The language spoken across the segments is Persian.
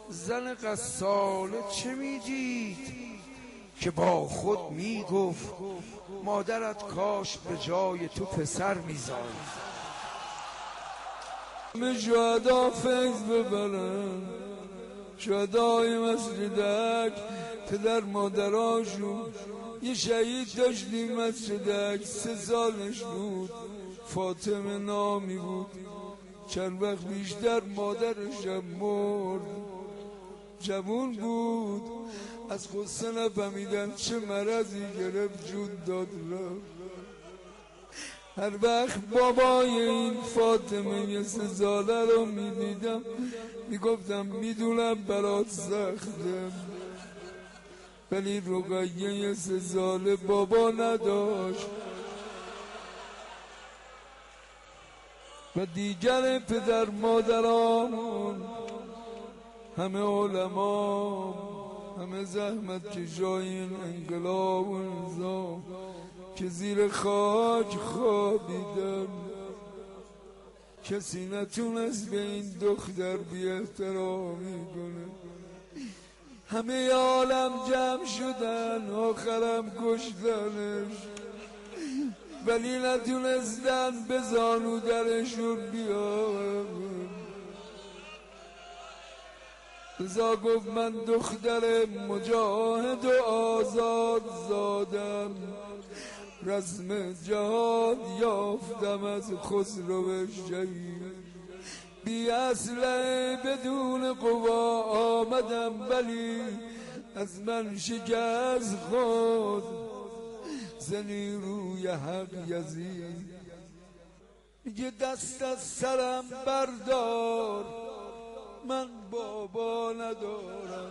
زن قصاله چه میدید که با خود میگفت مادرت کاش به جای تو پسر میزاد. همه شهدا فیض ببرن، شهدای مسجدک پدر مادراشون. یه شهید داشتیم مسجدک 3 سالش بود، فاطمه نامی بود. چند وقت بیشتر مادرش هم مرد، جوون بود. از غصه نفهمیدن چه مرضی گرفت جون داد رفت. هر وقت بابای این فاطمه 3 ساله رو میدیدم میگفتم میدونم برات سخته، ولی رقیه 3 ساله بابا نداشت. و دیگر پدر مادرامون همه علما، همه زحمت کشای انقلاب و نظام که زیر خاک خوابیدن. کسی نتونست به این دختر بی احترامی کنه. همه عالم جمع شدن آخرم کشتنش، ولی نتونستن به زانو درشون بیان. رضا گفت من دختر مجاهد و آزاد زادم، رسم جهاد یافتم از خسرو شهید. بی اسلحه بدون قوا آمدم، ولی از من شکست خود زنی روی حق یزید. میگه دست از سرم بردار، من بابا ندارم.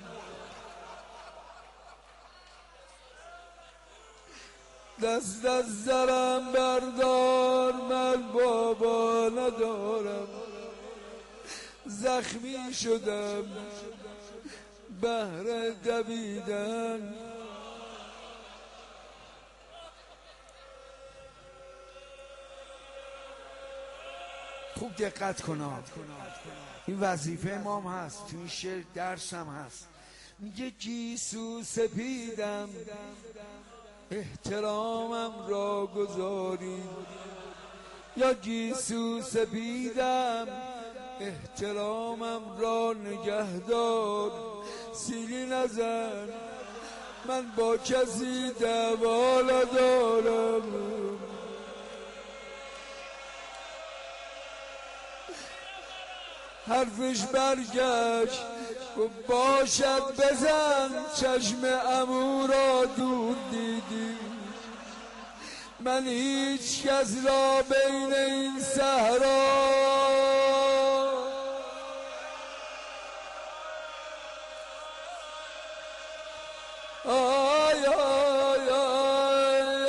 دست از سرم بردار، من بابا ندارم. زخمی شدم بهر دویدن. خوب دقت کنید، این وظیفه امام هست، تو این شعر درس هم هست. میگه گیسو سپیدم احترامم را گذاری، یا گیسو سپیدم احترامم را نگهدار. سیلی نزن من با کسی دعوا ندارم. حرفش برگشت گفت باشد بزن، چشم عمو را دور دیدی. من هیچ کس را بین این صحرا آی آی آی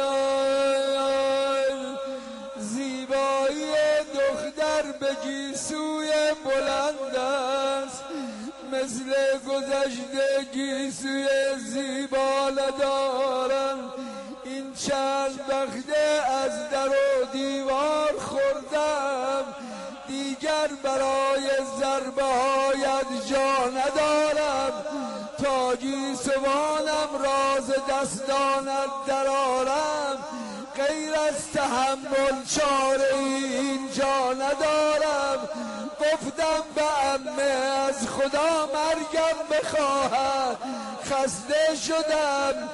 آی زیبایی دختر به گیسوی بلند است، مثل گذشته گیسوی زیبا ندارن. این چند وقته از در و دیوار خوردم، دیگر برای ضربه هایت جا ندارم. تا گیسوانم راز دستانت درارم، غیر از تحمل چاره اینجا ندارم. گفتم به عمه از خدا مرگم بخواهد، خسته شدم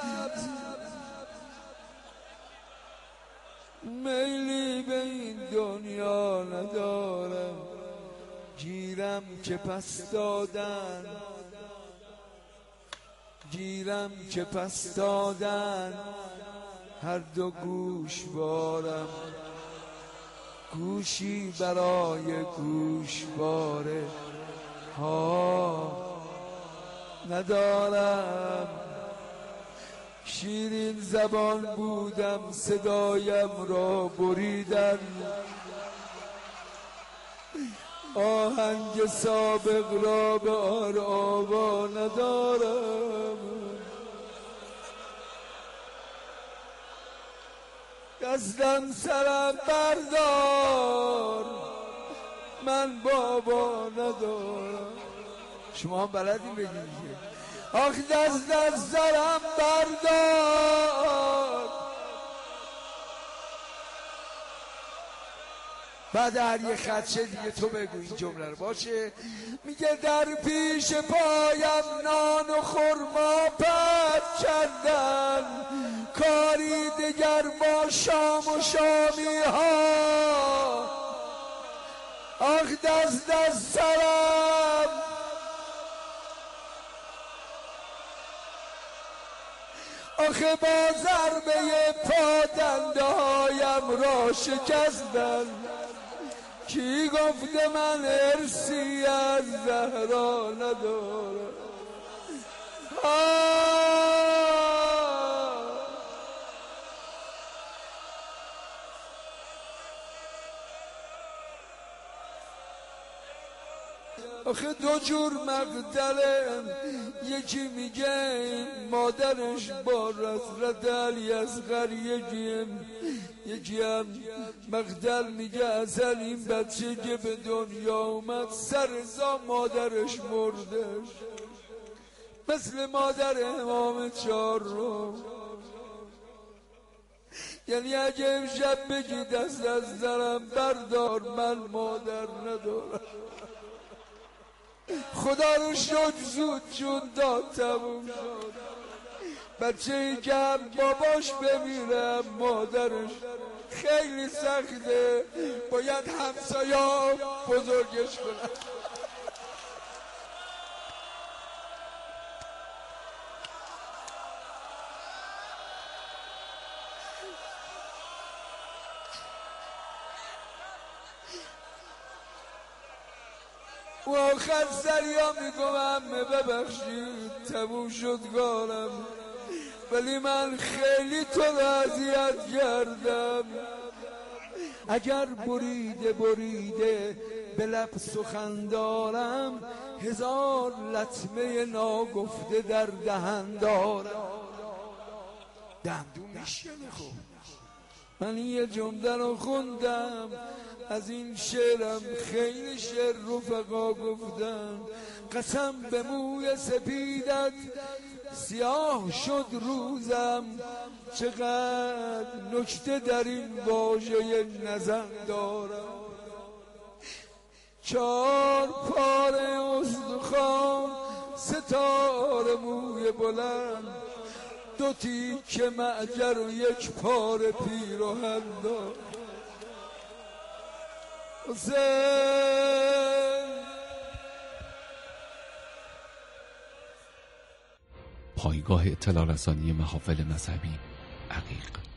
میلی به این دنیا ندارم. گیرم که پس دادن، گیرم که پس دادن، هر دو گوشوارم. گوشی برای گوشواره ها ندارم. شیرین زبان بودم صدایم را بریدن، آهنگ سابق را به آوا ندارم. دستم سرم بردار، من بابا ندارم. شما هم بلدی بگید دیگه. آخ دست از سرم بردار. بعد هر یه خدشه دیگه تو بگو این جمله رو باشه. میگه در پیش پایم نان و خرما پس کردن، کاری دیگر با شام و شامی ها. آخ دست از سرم، آخه با ضربه پا دنده هایم را شکستن. کی گفته من ارثی از زهرا ندارم؟ آخه دو جور مقتلم، یکی میگه مادرش با رسرت علی اصغر، یکی هم مقتل میگه اصل این بچه که به دنیا اومد سرزا مادرش مردش، مثل مادر امام چهارم. یعنی اگه امشب بگی دست از سرم بردار، من مادر ندارم. خدا رو شکر زود جون داد، تموم شد. بچه ای که هم باباش بمیره مادرش خیلی سخته، باید همسایا بزرگش کنن. و آخر سریا میگم ببخشید تموم شد کارم، ولی من خیلی تو رو اذیت کردم. اگر بریده به لب سخن دارم، هزار لطمه ناگفته در دهن دارم. دندون میشکنه. خب من یه جمله رو خوندم از این شعرم، خیلی شعر رفقا گفتن. قسم به موی سپیدت سیاه شد روزم، چقدر نکته در این واژه نزن دارم. 4 پاره استخوان، 3 تار موی بلند، 2 تیکه معجر و 1 پاره پیراهن دارم. پایگاه اطلاع رسانی محافل مذهبی عقیق.